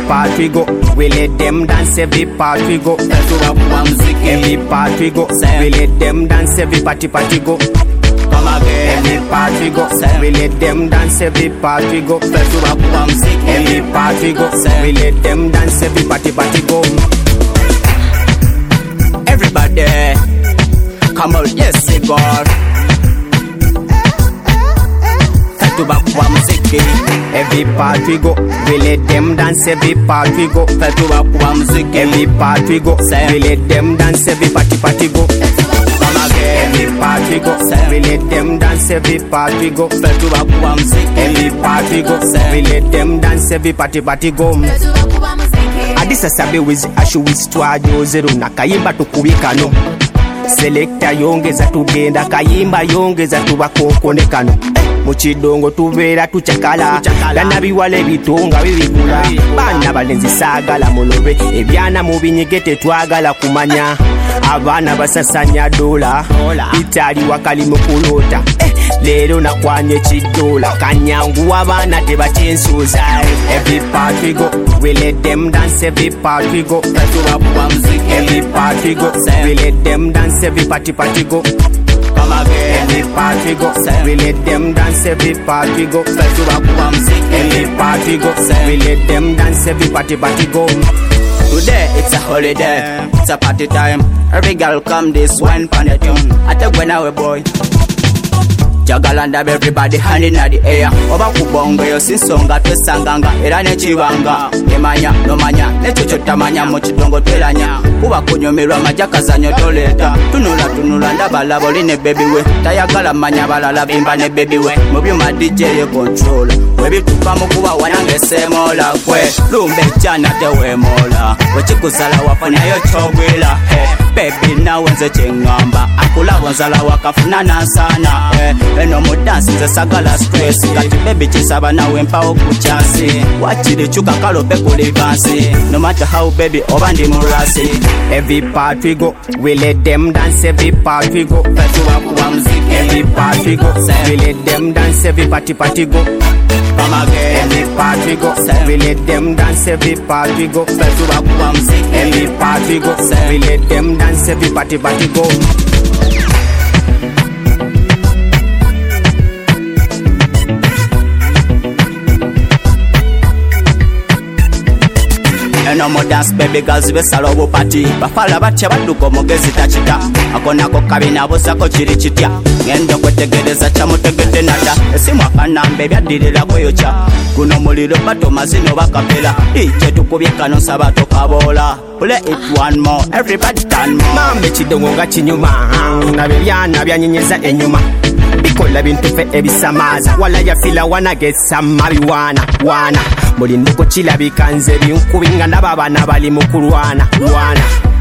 part we go, we let them dance. Every part we go, every part we go, we let them dance. Every party go. Come again. Every part we go, we let them dance. Every part we go, every part we go, we let them dance. Every party go. Everybody, come on, yes, God. Every part we go, we let them dance. Every part we go, every part we go, we let them dance. Every party go. Come again. Every part we go, we let them dance. Every part we go, every part we go, we let them dance. Every party go. Adisa sabe wizi ashuwisi twajo zero na kayimba tukubikano. Selecta yongeza tugenda kayimba yongeza tubakokonekano. Muchidongo tubera tuchakala Gana biwale bitunga bibigula Bana balenzi sagala mulobe Ebyana mubinyigete twagala kumanya Abana basasanya dola Itali wakali mukulota Lero na kwanye chidola Kanyangu abana tebatensuza. Every part we go, we let them dance. Every part we go, every part we go, we let them dance. Every party go. Come again. Every part we go, we let them dance. Every part we go, every part we go, we let them dance. Every party go. Today it's a holiday, it's a party time. Every girl come this one pan the tune. I take when I was boy. Jagalanda everybody hand in the air. Oba kubongo yo sinsonga twesanganga era nechibanga. Emanya no manya nechochota manya mochidongo twelanya. Kuba kunyomerwa majaka zanyo toleta. Tunula ndabala boline baby we. Tayagala manya balala bimba ne baby we. Mubyuma DJ ye control. Webi tupamu kuba wanange semola kwe. Lumbe chana tewe mola. Wachikuzala wafanya yo chogwila. Baby na wenze chengamba. Akula wanzala wakafunana sana. Eno mo dance nze sagala stress. Kati baby chisaba na wempa okuchasi. Wachiri chuka kalope kulivansi. No matter how baby oba ndi murasi. Every part we go, we let them dance. Every part we go, every part we go, we let them dance. Every party go. Come again. Every part we go, we let them dance. Every part we go, every part we go, we let them dance. Every party go. No more dance baby girls besalo bo party bafala batya baduko mogezi tachita akonako kabina bosako chiri chitya ngendo kwetegereza chamutegete nada esimwa kanambe byadirira koyocha kuno muliro bato mazino bakapela ije tukubika no sabato kabola play it one more everybody turn more mambe chidongo ngachinyuma na byana byanyenyeza enyuma bikola bintu fe ebisamaza wala ya fila wana get some marijuana wana Mulinduko chila bikanze binkubinga nababana bali mukulwana